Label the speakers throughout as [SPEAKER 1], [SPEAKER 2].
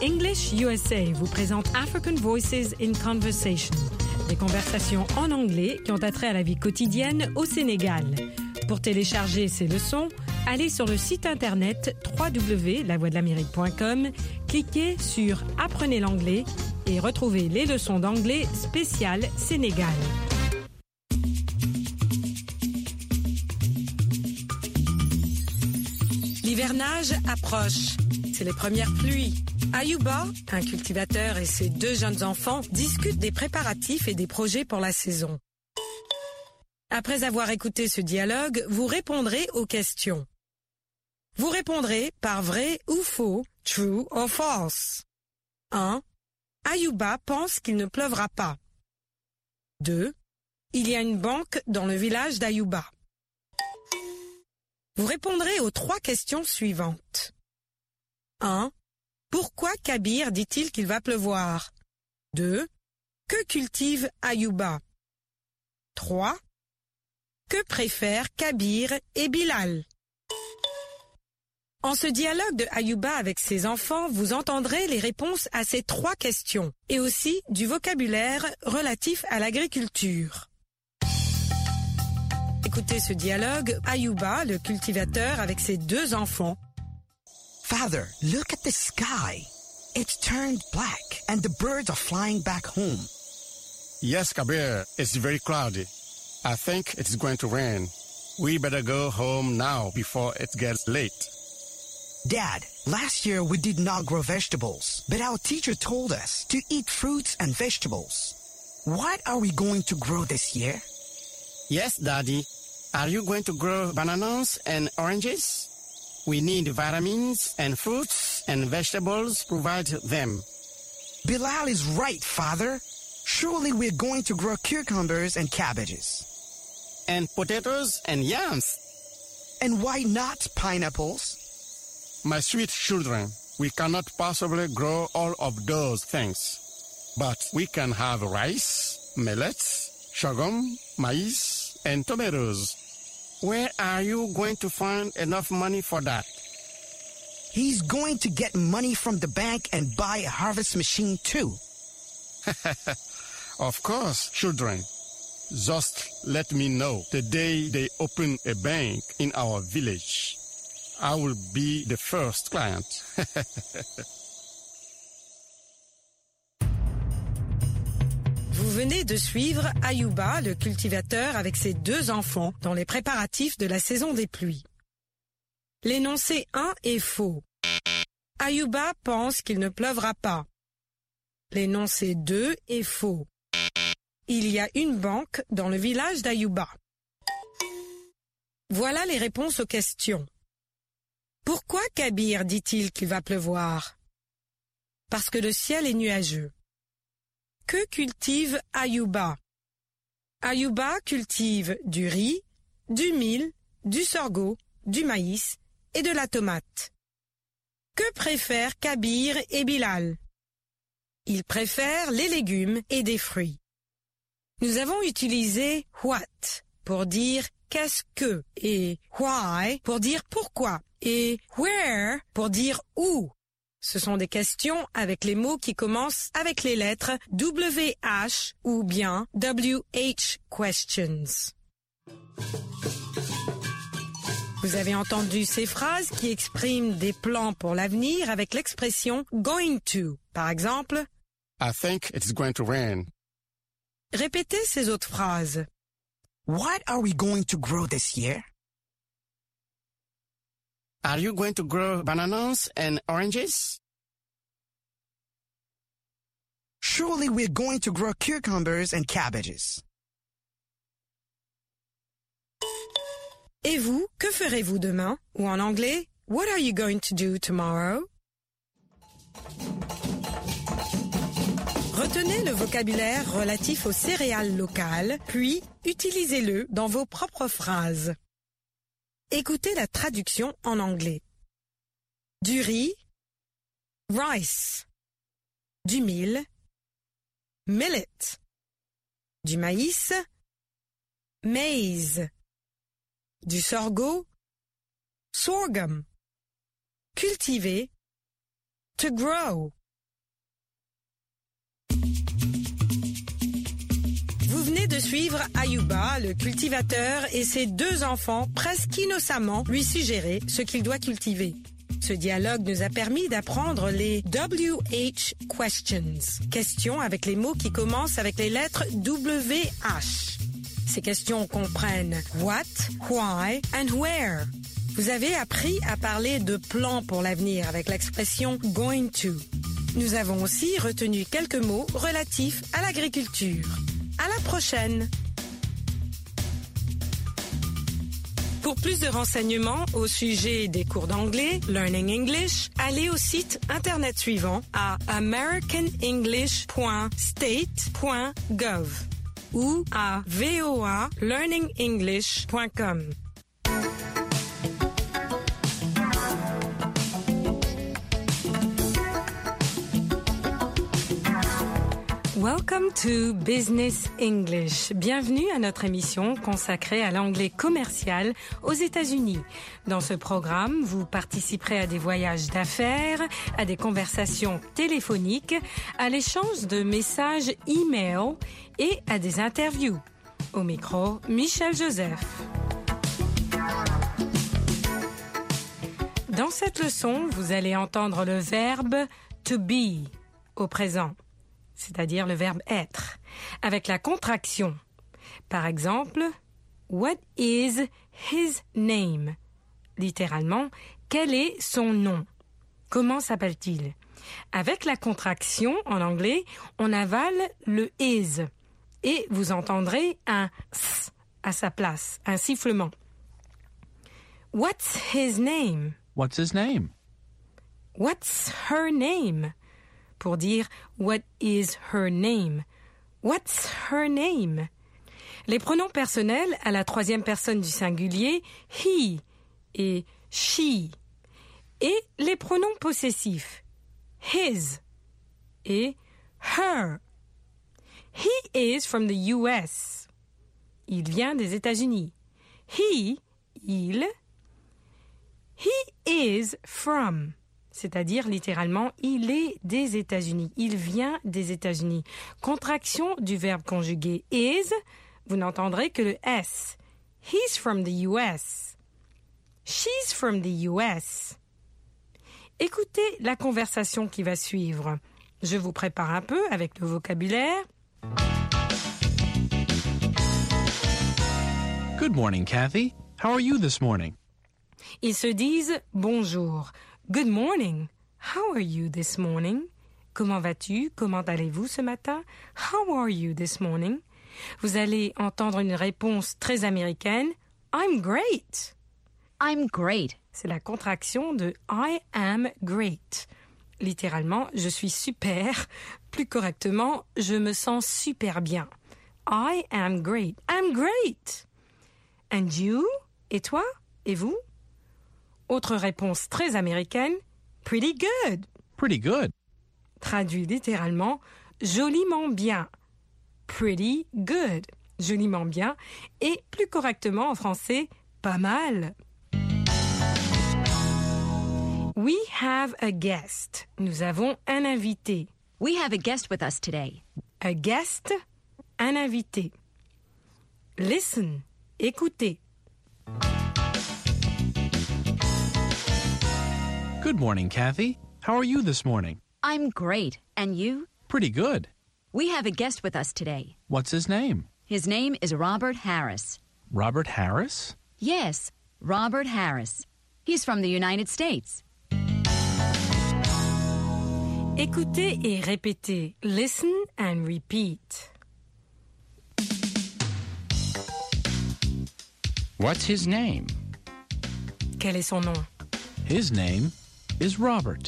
[SPEAKER 1] English USA vous présente African Voices in Conversation, des conversations en anglais qui ont attrait à la vie quotidienne au Sénégal. Pour télécharger ces leçons, allez sur le site internet www.lavoixdelamérique.com, cliquez sur « Apprenez l'anglais » et retrouvez les leçons d'anglais spéciales Sénégal. L'hivernage approche. C'est les premières pluies. Ayouba, un cultivateur et ses 2 jeunes enfants discutent des préparatifs et des projets pour la saison. Après avoir écouté ce dialogue, vous répondrez aux questions. Vous répondrez par vrai ou faux, true or false. 1. Ayouba pense qu'il ne pleuvra pas. 2. Il y a une banque dans le village d'Ayouba. Vous répondrez aux 3 questions suivantes. 1. Pourquoi Kabir dit-il qu'il va pleuvoir? 2. Que cultive Ayouba? 3. Que préfèrent Kabir et Bilal? En ce dialogue de Ayouba avec ses enfants, vous entendrez les réponses à ces 3 questions et aussi du vocabulaire relatif à l'agriculture. Écoutez ce dialogue, Ayouba, le cultivateur, avec ses 2 enfants.
[SPEAKER 2] Father, look at the sky. It's turned black and the birds are flying back home.
[SPEAKER 3] Yes, Kabir, it's very cloudy. I think it's going to rain. We better go home now before it gets late.
[SPEAKER 2] Dad, last year we did not grow vegetables, but our teacher told us to eat fruits and vegetables. What are we going to grow this year?
[SPEAKER 3] Yes, Daddy. Are you going to grow bananas and oranges? We need vitamins and fruits and vegetables provide them.
[SPEAKER 2] Bilal is right, Father. Surely we're going to grow cucumbers and cabbages.
[SPEAKER 3] And potatoes and yams.
[SPEAKER 2] And why not pineapples?
[SPEAKER 3] My sweet children, we cannot possibly grow all of those things. But we can have rice, millets, sorghum, maize, and tomatoes. Where are you going to find enough money for that?
[SPEAKER 2] He's going to get money from the bank and buy a harvest machine too.
[SPEAKER 3] Of course, children. Just let me know the day they open a bank in our village. I will be the first client.
[SPEAKER 1] Vous venez de suivre Ayouba, le cultivateur, avec ses 2 enfants dans les préparatifs de la saison des pluies. L'énoncé 1 est faux. Ayouba pense qu'il ne pleuvra pas. L'énoncé 2 est faux. Il y a une banque dans le village d'Ayouba. Voilà les réponses aux questions. Pourquoi Kabir dit-il qu'il va pleuvoir? Parce que le ciel est nuageux. Que cultive Ayouba? Ayouba cultive du riz, du mil, du sorgho, du maïs et de la tomate. Que préfèrent Kabir et Bilal? Ils préfèrent les légumes et des fruits. Nous avons utilisé what pour dire qu'est-ce que et why pour dire pourquoi et where pour dire où. Ce sont des questions avec les mots qui commencent avec les lettres WH ou bien WH questions. Vous avez entendu ces phrases qui expriment des plans pour l'avenir avec l'expression going to. Par exemple,
[SPEAKER 3] I think it's going to rain.
[SPEAKER 1] Répétez ces autres phrases.
[SPEAKER 2] What are we going to grow this year?
[SPEAKER 3] Are you going to grow bananas and oranges?
[SPEAKER 2] Surely we're going to grow cucumbers and cabbages.
[SPEAKER 1] Et vous, que ferez-vous demain? Ou en anglais, what are you going to do tomorrow? Retenez le vocabulaire relatif aux céréales locales, puis utilisez-le dans vos propres phrases. Écoutez la traduction en anglais. Du riz, rice. Du mil, millet. Du maïs, maize. Du sorgho, sorghum. Cultiver, to grow. venez de suivre Ayuba, le cultivateur, et ses 2 enfants presque innocemment lui suggérer ce qu'il doit cultiver. Ce dialogue nous a permis d'apprendre les WH questions, questions avec les mots qui commencent avec les lettres WH. Ces questions comprennent what, why and where. Vous avez appris à parler de plans pour l'avenir avec l'expression going to. Nous avons aussi retenu quelques mots relatifs à l'agriculture. À la prochaine! Pour plus de renseignements au sujet des cours d'anglais, Learning English, allez au site internet suivant à americanenglish.state.gov ou à voalearningenglish.com. Welcome to Business English. Bienvenue à notre émission consacrée à l'anglais commercial aux États-Unis. Dans ce programme, vous participerez à des voyages d'affaires, à des conversations téléphoniques, à l'échange de messages e-mail et à des interviews. Au micro, Michel Joseph. Dans cette leçon, vous allez entendre le verbe to be au présent, c'est-à-dire le verbe être, avec la contraction. Par exemple, what is his name? Littéralement, quel est son nom? Comment s'appelle-t-il? Avec la contraction, en anglais, on avale le is et vous entendrez un s à sa place, un sifflement. What's his name?
[SPEAKER 4] What's his name?
[SPEAKER 1] What's her name? Pour dire what is her name? What's her name? Les pronoms personnels à la 3e personne du singulier, he et she. Et les pronoms possessifs, his et her. He is from the US. Il vient des États-Unis. He, il. He is from. C'est-à-dire, littéralement, il est des États-Unis. Il vient des États-Unis. Contraction du verbe conjugué is, vous n'entendrez que le S. He's from the US. She's from the US. Écoutez la conversation qui va suivre. Je vous prépare un peu avec le vocabulaire.
[SPEAKER 4] Good morning, Kathy. How are you this morning?
[SPEAKER 1] Ils se disent bonjour. Good morning. How are you this morning? Comment vas-tu? Comment allez-vous ce matin? How are you this morning? Vous allez entendre une réponse très américaine. I'm great.
[SPEAKER 5] I'm great.
[SPEAKER 1] C'est la contraction de I am great. Littéralement, je suis super. Plus correctement, je me sens super bien. I am great. I'm great. And you? Et toi? Et vous? Autre réponse très américaine, pretty good.
[SPEAKER 4] Pretty good.
[SPEAKER 1] Traduit littéralement, joliment bien. Pretty good. Joliment bien. Et plus correctement en français, pas mal. We have a guest. Nous avons un invité.
[SPEAKER 5] We have a guest with us today.
[SPEAKER 1] A guest, un invité. Listen, écoutez.
[SPEAKER 4] Good morning, Kathy. How are you this morning?
[SPEAKER 5] I'm great. And you?
[SPEAKER 4] Pretty good.
[SPEAKER 5] We have a guest with us today.
[SPEAKER 4] What's his name?
[SPEAKER 5] His name is Robert Harris.
[SPEAKER 4] Robert Harris?
[SPEAKER 5] Yes, Robert Harris. He's from the United States.
[SPEAKER 1] Écoutez et répétez. Listen and repeat.
[SPEAKER 6] What's his name?
[SPEAKER 1] Quel est son nom?
[SPEAKER 4] His name is Robert.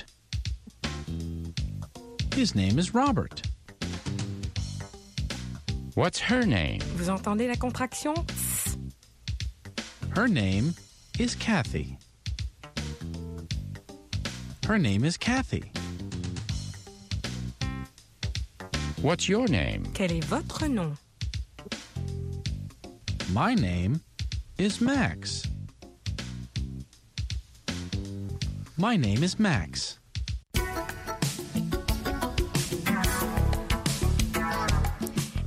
[SPEAKER 4] His name is Robert.
[SPEAKER 6] What's her name?
[SPEAKER 1] Vous entendez la contraction? Tss.
[SPEAKER 4] Her name is Kathy. Her name is Kathy.
[SPEAKER 6] What's your name?
[SPEAKER 1] Quel est votre nom?
[SPEAKER 4] My name is Max. My name is Max.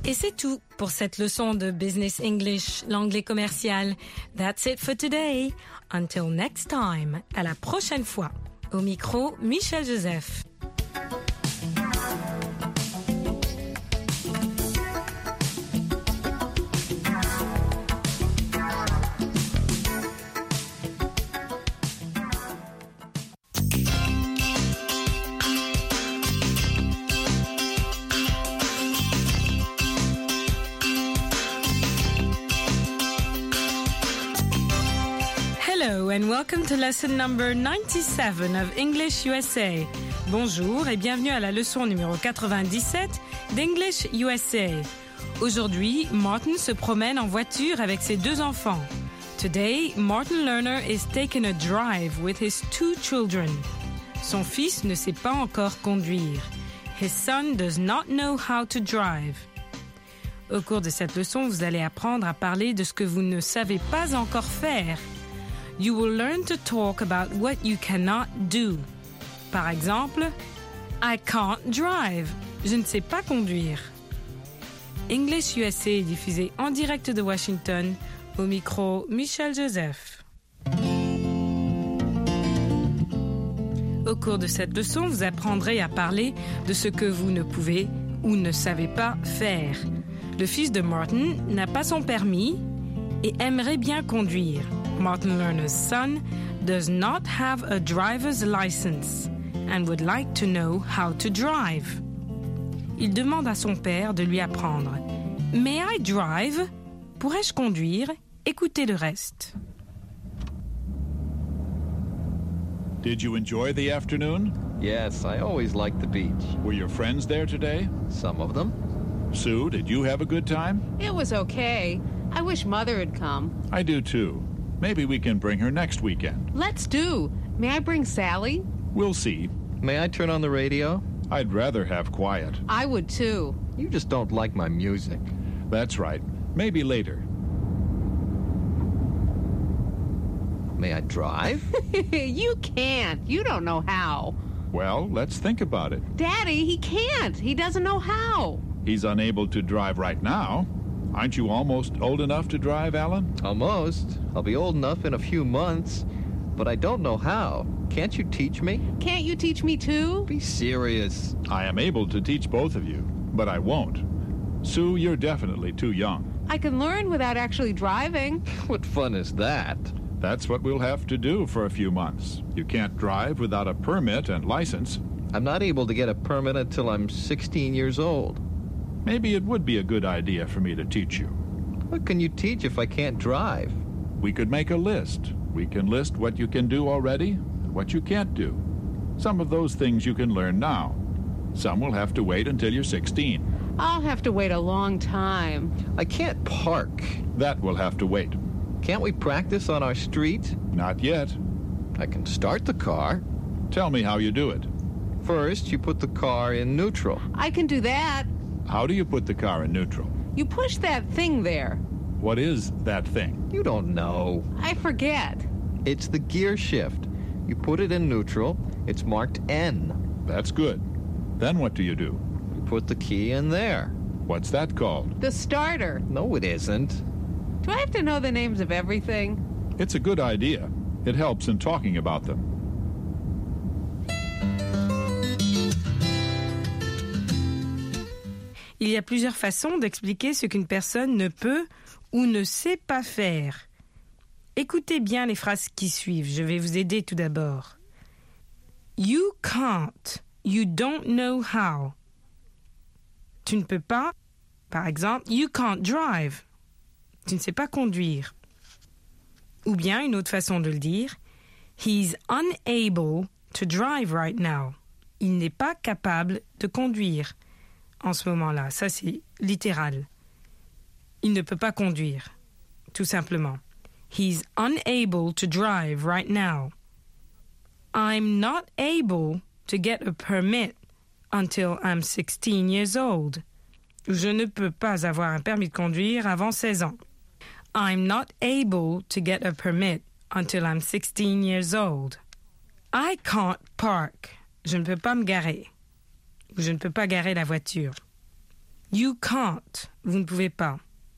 [SPEAKER 1] Et c'est tout pour cette leçon de Business English, l'anglais commercial. That's it for today. Until next time. À la prochaine fois. Au micro, Michel Joseph. Hello and welcome to lesson number 97 of English USA. Bonjour et bienvenue à la leçon numéro 97 d'English USA. Aujourd'hui, Martin se promène en voiture avec ses deux enfants. Today, Martin Lerner is taking a drive with his two children. Son fils ne sait pas encore conduire. His son does not know how to drive. Au cours de cette leçon, vous allez apprendre à parler de ce que vous ne savez pas encore faire. You will learn to talk about what you cannot do. Par exemple, I can't drive. Je ne sais pas conduire. English USA est diffusé en direct de Washington. Au micro, Michel Joseph. Au cours de cette leçon, vous apprendrez à parler de ce que vous ne pouvez ou ne savez pas faire. Le fils de Martin n'a pas son permis et aimerait bien conduire. Martin Lerner's son does not have a driver's license and would like to know how to drive. Il demande à son père de lui apprendre. May I drive? Pourrais-je conduire? Écoutez le reste.
[SPEAKER 7] Did you enjoy the afternoon?
[SPEAKER 8] Yes, I always like the beach.
[SPEAKER 7] Were your friends there today?
[SPEAKER 8] Some of them.
[SPEAKER 7] Sue, did you have a good time?
[SPEAKER 9] It was okay. I wish Mother had come.
[SPEAKER 7] I do too. Maybe we can bring her next weekend.
[SPEAKER 9] Let's do. May I bring Sally?
[SPEAKER 7] We'll see.
[SPEAKER 8] May I turn on the radio?
[SPEAKER 7] I'd rather have quiet.
[SPEAKER 9] I would too.
[SPEAKER 8] You just don't like my music.
[SPEAKER 7] That's right. Maybe later.
[SPEAKER 8] May I drive?
[SPEAKER 9] You can't. You don't know how.
[SPEAKER 7] Well, let's think about it.
[SPEAKER 9] Daddy, he can't. He doesn't know how.
[SPEAKER 7] He's unable to drive right now. Aren't you almost old enough to drive, Alan?
[SPEAKER 8] Almost. I'll be old enough in a few months, but I don't know how. Can't you teach me?
[SPEAKER 9] Can't you teach me too?
[SPEAKER 8] Be serious.
[SPEAKER 7] I am able to teach both of you, but I won't. Sue, you're definitely too young.
[SPEAKER 9] I can learn without actually driving.
[SPEAKER 8] What fun is that?
[SPEAKER 7] That's what we'll have to do for a few months. You can't drive without a permit and license.
[SPEAKER 8] I'm not able to get a permit until I'm 16 years old.
[SPEAKER 7] Maybe it would be a good idea for me to teach you.
[SPEAKER 8] What can you teach if I can't drive?
[SPEAKER 7] We could make a list. We can list what you can do already and what you can't do. Some of those things you can learn now. Some will have to wait until you're 16.
[SPEAKER 9] I'll have to wait a long time.
[SPEAKER 8] I can't park.
[SPEAKER 7] That will have to wait.
[SPEAKER 8] Can't we practice on our street?
[SPEAKER 7] Not yet.
[SPEAKER 8] I can start the car.
[SPEAKER 7] Tell me how you do it.
[SPEAKER 8] First, you put the car in neutral.
[SPEAKER 9] I can do that.
[SPEAKER 7] How do you put the car in neutral?
[SPEAKER 9] You push that thing there.
[SPEAKER 7] What is that thing?
[SPEAKER 8] You don't know.
[SPEAKER 9] I forget.
[SPEAKER 8] It's the gear shift. You put it in neutral. It's marked N.
[SPEAKER 7] That's good. Then what do? You
[SPEAKER 8] put the key in there.
[SPEAKER 7] What's that called?
[SPEAKER 9] The starter.
[SPEAKER 8] No, it isn't.
[SPEAKER 9] Do I have to know the names of everything?
[SPEAKER 7] It's a good idea. It helps in talking about them.
[SPEAKER 1] Il y a plusieurs façons d'expliquer ce qu'une personne ne peut ou ne sait pas faire. Écoutez bien les phrases qui suivent. Je vais vous aider tout d'abord. You can't. You don't know how. Tu ne peux pas. Par exemple, you can't drive. Tu ne sais pas conduire. Ou bien, une autre façon de le dire, he's unable to drive right now. Il n'est pas capable de conduire en ce moment-là. Ça, c'est littéral. Il ne peut pas conduire, tout simplement. He's unable to drive right now. I'm not able to get a permit until I'm 16 years old. Je ne peux pas avoir un permis de conduire avant 16 ans. I'm not able to get a permit until I'm 16 years old. I can't park. Je ne peux pas me garer. Je ne peux pas garer la voiture. You can't. Vous ne pouvez pas.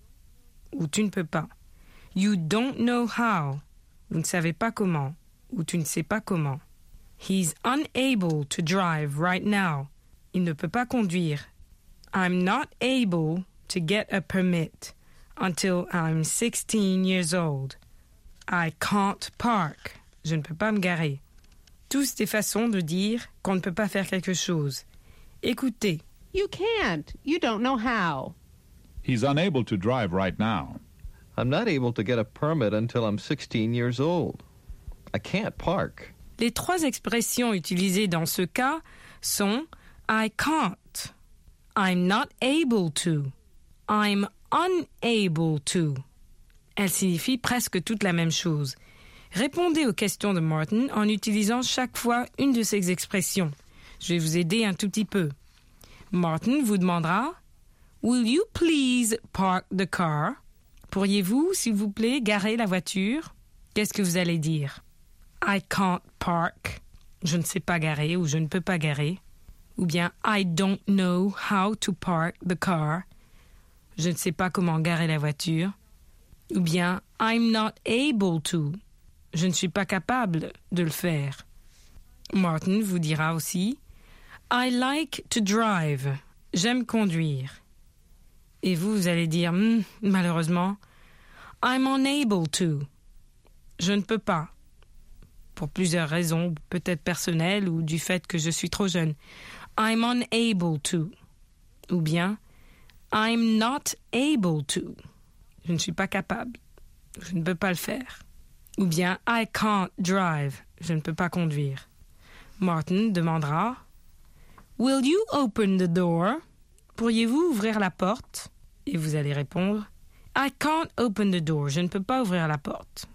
[SPEAKER 1] Ou tu ne peux pas. You don't know how. Vous ne savez pas comment. Ou tu ne sais pas comment. He's unable to drive right now. Il ne peut pas conduire. I'm not able to get a permit until I'm 16 years old. I can't park. Je ne peux pas me garer. Tous des façons de dire qu'on ne peut pas faire quelque chose. Écoutez.
[SPEAKER 9] You can't. You don't know how.
[SPEAKER 7] He's unable to drive right now.
[SPEAKER 8] I'm not able to get a permit until I'm 16 years old. I can't park.
[SPEAKER 1] Les trois expressions utilisées dans ce cas sont I can't, I'm not able to, I'm unable to. Elles signifient presque toute la même chose. Répondez aux questions de Martin en utilisant chaque fois une de ces expressions. Je vais vous aider un tout petit peu. Martin vous demandera « Will you please park the car ?» Pourriez-vous, s'il vous plaît, garer la voiture? Qu'est-ce que vous allez dire? I can't park. Je ne sais pas garer ou je ne peux pas garer. Ou bien I don't know how to park the car. Je ne sais pas comment garer la voiture. Ou bien I'm not able to. Je ne suis pas capable de le faire. Martin vous dira aussi I like to drive. J'aime conduire. Et vous allez dire malheureusement I'm unable to. Je ne peux pas. Pour plusieurs raisons, peut-être personnelles ou du fait que je suis trop jeune. I'm unable to. Ou bien I'm not able to. Je ne suis pas capable. Je ne peux pas le faire. Ou bien I can't drive. Je ne peux pas conduire. Martin demandera Will you open the door? Pourriez-vous ouvrir la porte? Et vous allez répondre I can't open the door. Je ne peux pas ouvrir la porte.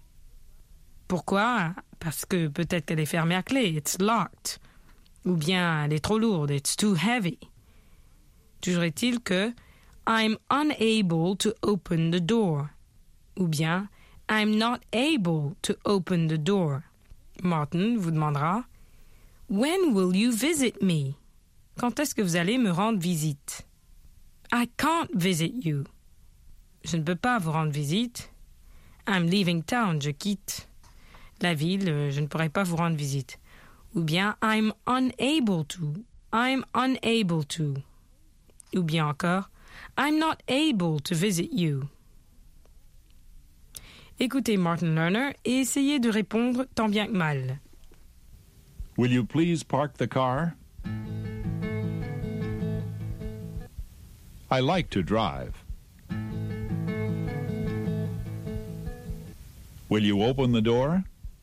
[SPEAKER 1] Pourquoi? Parce que peut-être qu'elle est fermée à clé. It's locked. Ou bien elle est trop lourde. It's too heavy. Toujours est-il que I'm unable to open the door. Ou bien I'm not able to open the door. Martin vous demandera When will you visit me? Quand est-ce que vous allez me rendre visite? I can't visit you. Je ne peux pas vous rendre visite. I'm leaving town. Je quitte la ville. Je ne pourrai pas vous rendre visite. Ou bien I'm unable to. I'm unable to. Ou bien encore I'm not able to visit you. Écoutez Martin Lerner et essayez de répondre tant bien que mal.
[SPEAKER 7] Will you please park the car? I like to drive. Will you open the door?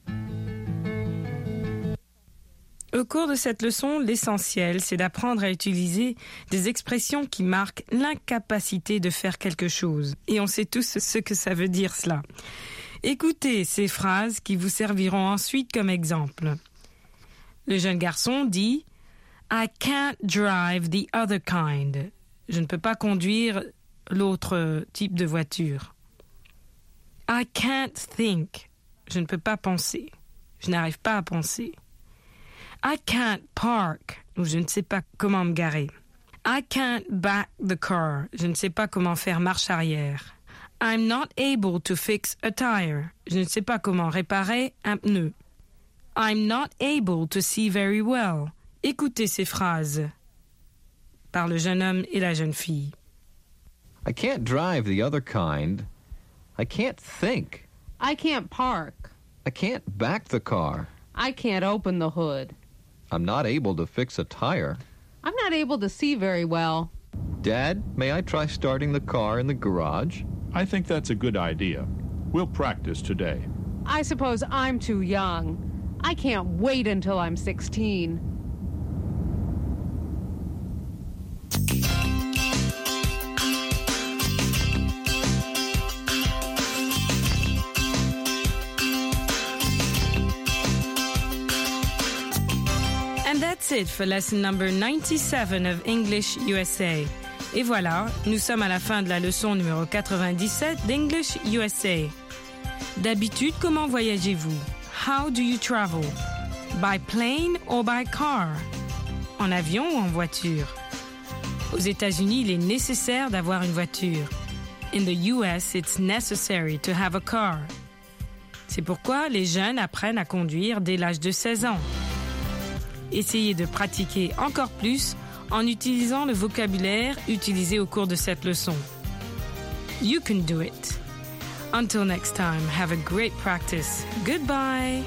[SPEAKER 1] Au cours de cette leçon, l'essentiel, c'est d'apprendre à utiliser des expressions qui marquent l'incapacité de faire quelque chose. Et on sait tous ce que ça veut dire cela. Écoutez ces phrases qui vous serviront ensuite comme exemple. Le jeune garçon dit « I can't drive the other kind ». Je ne peux pas conduire l'autre type de voiture. « I can't think ». Je ne peux pas penser. Je n'arrive pas à penser. I can't park, ou je ne sais pas comment me garer. I can't back the car, je ne sais pas comment faire marche arrière. I'm not able to fix a tire, je ne sais pas comment réparer un pneu. I'm not able to see very well. Écoutez ces phrases par le jeune homme et la jeune fille.
[SPEAKER 8] I can't drive the other kind. I can't think.
[SPEAKER 9] I can't park.
[SPEAKER 8] I can't back the car.
[SPEAKER 9] I can't open the hood.
[SPEAKER 8] I'm not able to fix a tire.
[SPEAKER 9] I'm not able to see very well.
[SPEAKER 8] Dad, may I try starting the car in the garage?
[SPEAKER 7] I think that's a good idea. We'll practice today.
[SPEAKER 9] I suppose I'm too young. I can't wait until I'm 16.
[SPEAKER 1] And that's it for lesson number 97 of English USA. Et voilà, nous sommes à la fin de la leçon numéro 97 d'English USA. D'habitude, comment voyagez-vous? How do you travel? By plane or by car? En avion ou en voiture?
[SPEAKER 10] Aux États-Unis, il est nécessaire d'avoir une voiture. In the US, it's necessary to have a car. C'est pourquoi les jeunes apprennent à conduire dès l'âge de 16 ans. Essayez de pratiquer encore plus en utilisant le vocabulaire utilisé au cours de cette leçon. You can do it. Until next time, have a great practice. Goodbye.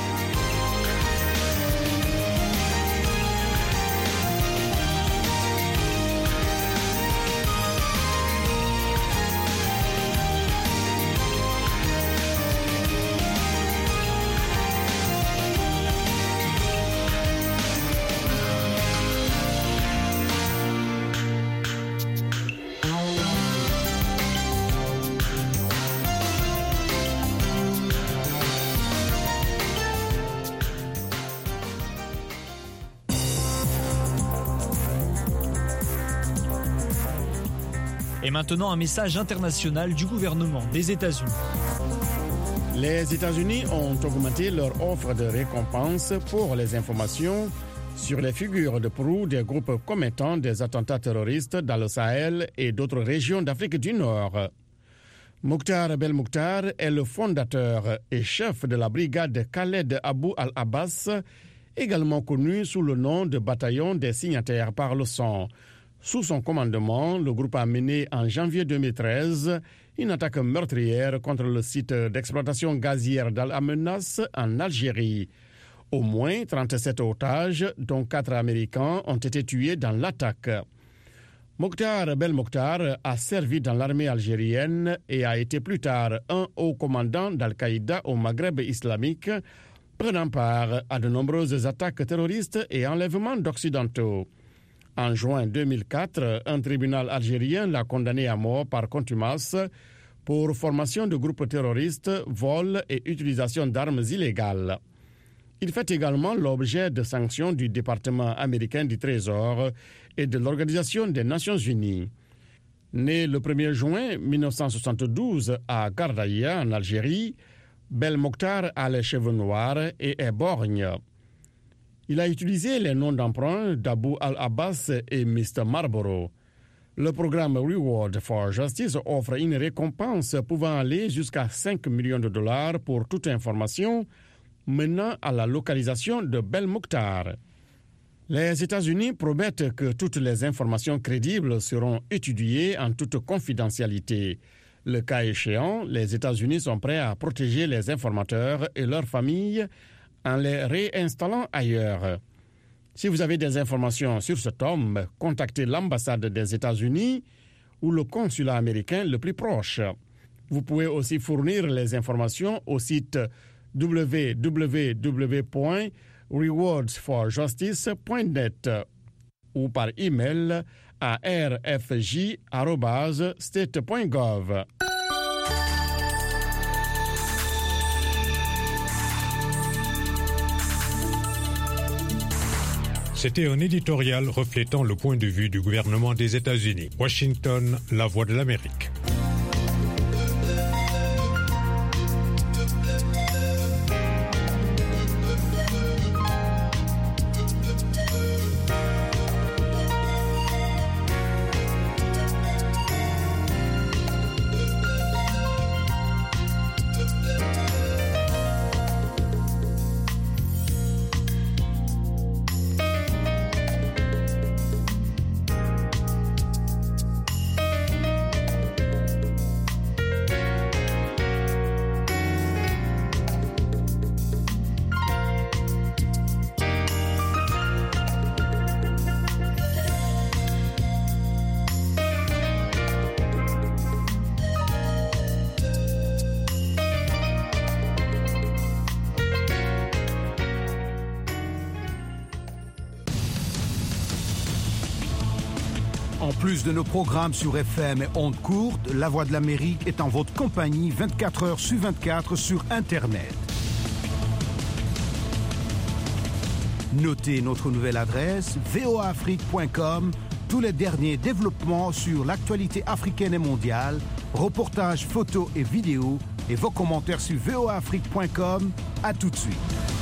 [SPEAKER 11] Et maintenant, un message international du gouvernement des États-Unis.
[SPEAKER 3] Les États-Unis ont augmenté leur offre de récompense pour les informations sur les figures de proue des groupes commettant des attentats terroristes dans le Sahel et d'autres régions d'Afrique du Nord. Mokhtar Belmokhtar est le fondateur et chef de la brigade Khaled Abou al-Abbas, également connu sous le nom de bataillon des signataires par le sang. Sous son commandement, le groupe a mené en janvier 2013 une attaque meurtrière contre le site d'exploitation gazière d'Al-Amenas en Algérie. Au moins 37 otages, dont 4 Américains, ont été tués dans l'attaque. Mokhtar Belmokhtar a servi dans l'armée algérienne et a été plus tard un haut commandant d'Al-Qaïda au Maghreb islamique, prenant part à de nombreuses attaques terroristes et enlèvements d'Occidentaux. En juin 2004, un tribunal algérien l'a condamné à mort par contumace pour formation de groupes terroristes, vol et utilisation d'armes illégales. Il fait également l'objet de sanctions du département américain du Trésor et de l'Organisation des Nations Unies. Né le 1er juin 1972 à Gardaïa, en Algérie, Belmokhtar a les cheveux noirs et est borgne. Il a utilisé les noms d'emprunt d'Abou al-Abbas et Mr. Marlboro. Le programme Reward for Justice offre une récompense pouvant aller jusqu'à 5 millions de dollars pour toute information menant à la localisation de Belmokhtar. Les États-Unis promettent que toutes les informations crédibles seront étudiées en toute confidentialité. Le cas échéant, les États-Unis sont prêts à protéger les informateurs et leurs familles en les réinstallant ailleurs. Si vous avez des informations sur cet homme, contactez l'ambassade des États-Unis ou le consulat américain le plus proche. Vous pouvez aussi fournir les informations au site www.rewardsforjustice.net ou par email à rfj@state.gov.
[SPEAKER 12] C'était un éditorial reflétant le point de vue du gouvernement des États-Unis. Washington, la voix de l'Amérique.
[SPEAKER 13] En plus de nos programmes sur FM et ondes courtes, La Voix de l'Amérique est en votre compagnie 24 heures sur 24 sur Internet. Notez notre nouvelle adresse voaafrique.com, tous les derniers développements sur l'actualité africaine et mondiale, reportages, photos et vidéos et vos commentaires sur voaafrique.com. À tout de suite.